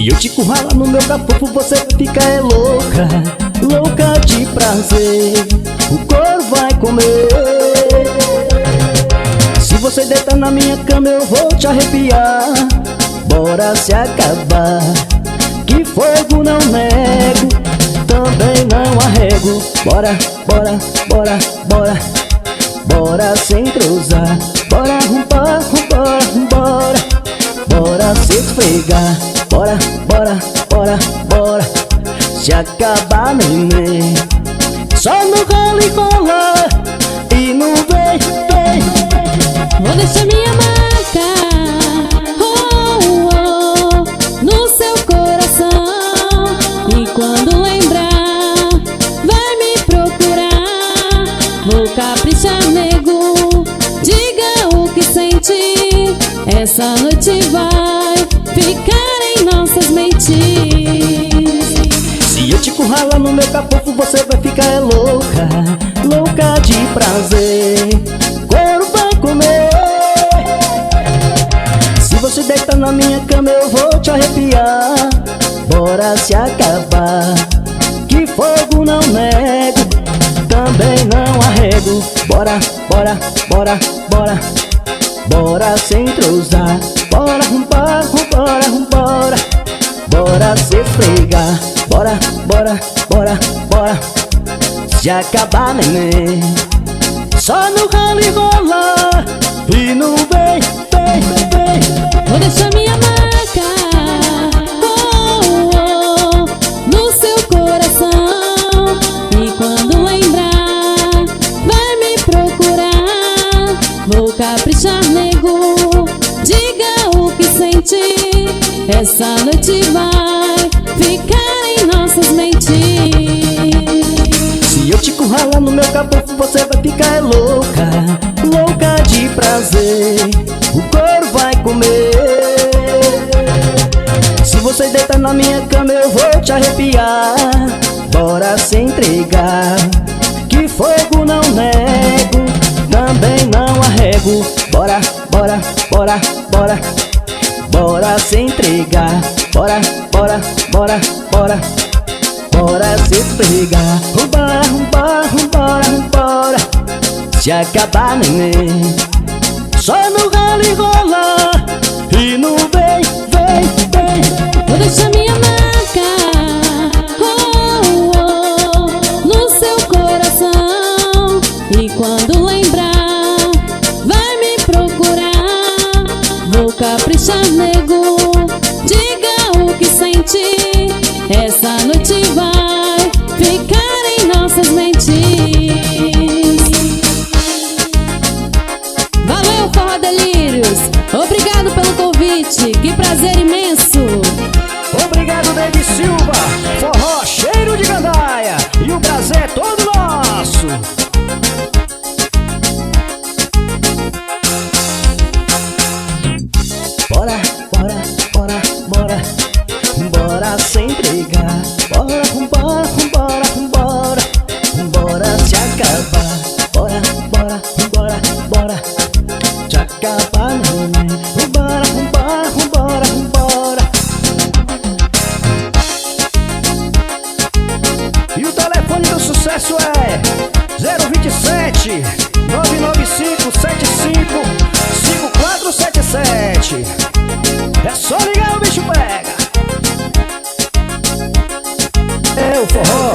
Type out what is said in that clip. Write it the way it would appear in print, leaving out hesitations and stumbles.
Se eu te curralar no meu capufo, você fica louca, louca de prazer, o couro vai comer. Se você deitar na minha cama eu vou te arrepiar. Bora se acabar, que fogo não nego, também não arrego. Bora, bora, bora, bora, bora se entrosar. Bora, bora, bora, bora, bora se esfregar. Bora, bora, bora, bora, se acabar, neném. Só no rola e rola e não vem, vem. Vou deixar minha marca, oh, oh, no seu coração. E quando lembrar, vai me procurar. Vou caprichar, nego, diga o que sente. Essa noite vai ficar em nossas mentes. Se eu te curralar no meu capufo, você vai ficar louca, louca de prazer, couro vai comer. Se você deitar na minha cama eu vou te arrepiar. Bora se acabar, que fogo não nego, também não arrego. Bora, bora, bora, bora, bora se entrosar. Bora, bora, bora, bora, bora se esfregar. Bora, bora, bora, bora, se acabar, neném. Só no ralo e rola e não vem, vem, vem. Vou deixar minha marca, oh, oh, no seu coração. E quando lembrar, vai me procurar. Vou caprichar, nego, diga o que sente. Essa noite vai ficar em nossas mentes. Se eu te curralar no meu capufo, você vai ficar louca, louca de prazer, o couro vai comer. Se você deitar na minha cama eu vou te arrepiar. Bora se entregar, que fogo não nego, também não arrego. Bora, bora, bora, bora, bora se entregar. Bora, bora, bora, bora, bora se esfregar. Bora, bora, bora, bora, se acabar, neném. Só no ralo e rola e não vem, vem, vem. Vou deixar minha marca, oh, oh, no seu coração. E quando lembrar, vai me procurar. Vou caprichar, nego, diga o que sente. Essa noite vai ficar em nossas mentes. Valeu, Forró Delírios, obrigado pelo convite, que prazer imenso. Obrigado, David Silva, forró cheiro de gandaia, e o prazer é todo nosso. Bora, bora, bora, bora, bora se entregar. Bora, bora, bora, bora, bora se acabar. Bora, bora, bora, bora, se acabar, neném. Bora, bora, bora, bora. E o telefone do sucesso é 027 995 75 5477. É só ligar, o bicho pega. É o forró